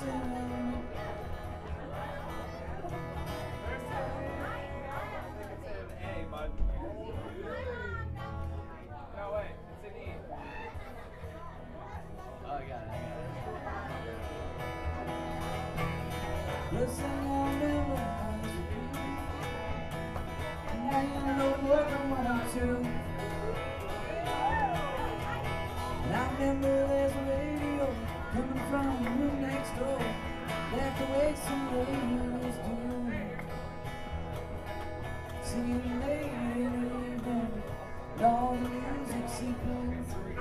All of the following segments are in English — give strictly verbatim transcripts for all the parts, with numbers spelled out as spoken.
Listen, I'll never ask you. Now you know what I want to. And I remember there's a radio coming from the room next door. That's the way some radios do. Singing late in the evening, and all the music seeping through.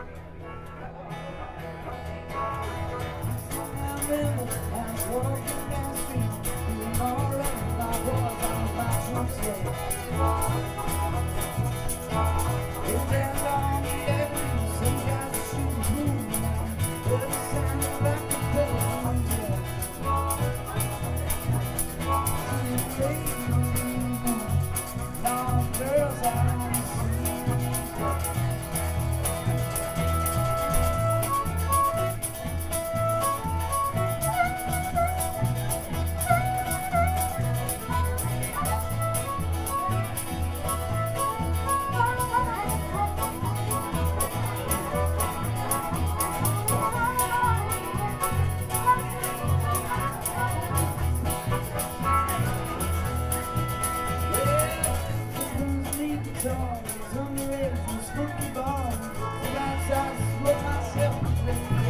I remember I was walking down the street, doing all right, my boys on my trunk set. It's that long avenue, some guys are shooting moving now, but it sounded like a bell. Singing late in the evening, and all the girls out on the street. On the edge of the smoky bar, the lights out to sweat myself to sleep.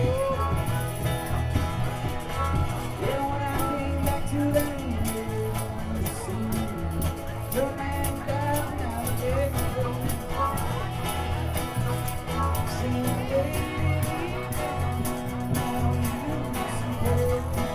Yeah, when I came back to the end, see your man down out of everything. Singing lady down, now you see everything.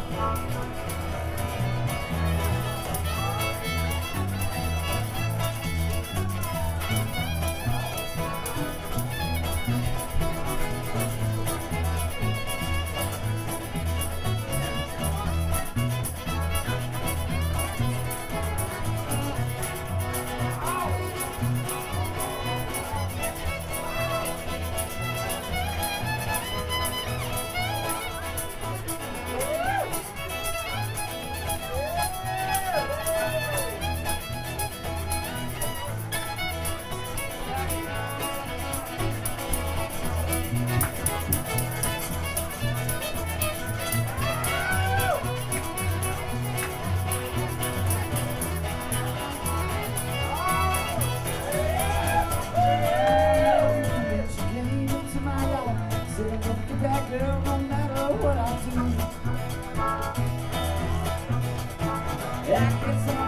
Back girl, no matter what I do, I get some